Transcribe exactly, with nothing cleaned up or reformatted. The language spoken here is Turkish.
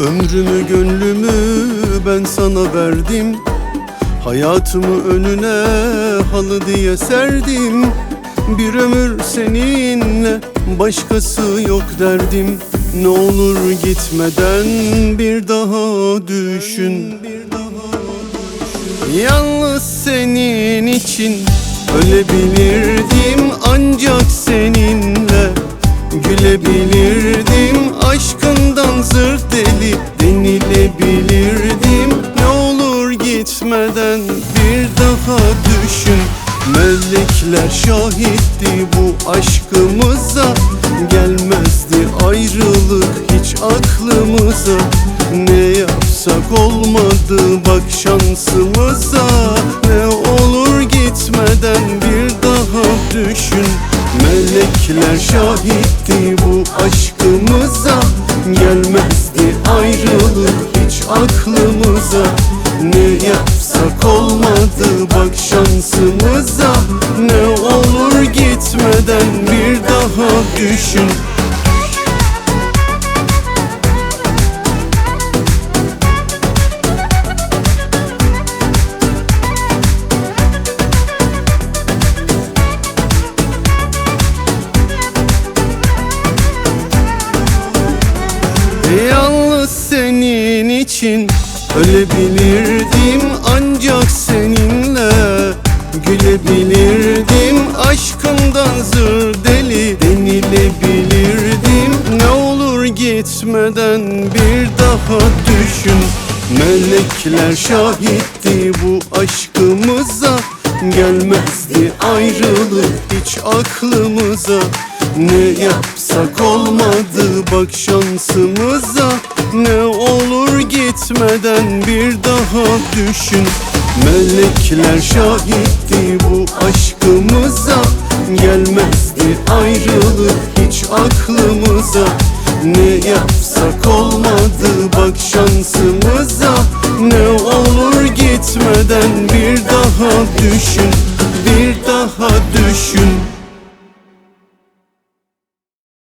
Ömrümü gönlümü ben sana verdim. Hayatımı önüne halı diye serdim. Bir ömür seninle başkası yok derdim. Ne olur gitmeden bir daha düşün. Yalnız senin için ölebilirdim, ancak seninle gülebilirdim. Aşkından zır deli denilebilirdim. Ne olur gitmeden bir daha düşün. Melekler şahitti bu aşkımıza. Gelmezdi ayrılık hiç aklımıza. Ne yapsak olmadı bak şansımıza. Ne olur gitmeden bir daha düşün. Melekler şahitti bu aşkımıza. Gelmezdi ayrılık hiç aklımıza. Ne yapsak olmadı bak şansımıza. Ne olur gitmeden bir daha düşün. Yalnız senin için ölebilirdim, ancak seninle gülebilirdim. Aşkından zır deli denilebilirdim. Ne olur gitmeden bir daha düşün. Melekler şahitti bu aşkımıza. Gelmezdi ayrılık hiç aklımıza. Ne yapsak olmadı bak şansımıza. Ne olur gitmeden bir daha düşün. Melekler şahitti bu aşkımıza. Gelmezdi ayrılık hiç aklımıza. Ne yapsak olmadı bak şansımıza. Ne olur gitmeden bir daha düşün. Bir daha düşün.